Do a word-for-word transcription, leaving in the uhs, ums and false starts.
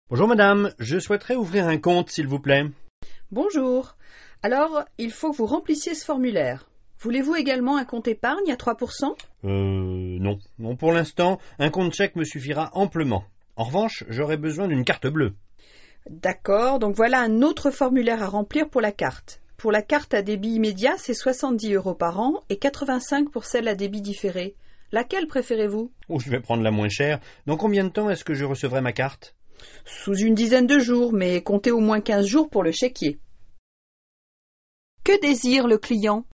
Bonjour madame, je souhaiterais ouvrir un compte s'il vous plaît. Bonjour. Alors, il faut que vous remplissiez ce formulaire. Voulez-vous également un compte épargne à trois pour cent? Euh, non. Non, pour l'instant, un compte chèque me suffira amplement. En revanche, j'aurais besoin d'une carte bleue. D'accord, donc voilà un autre formulaire à remplir pour la carte. Pour la carte à débit immédiat, c'est soixante-dix euros par an et quatre-vingt-cinq pour celle à débit différé. Laquelle préférez-vous? Oh, je vais prendre la moins chère. Dans combien de temps est-ce que je recevrai ma carte? Sous une dizaine de jours, mais comptez au moins quinze jours pour le chéquier. Que désire le client?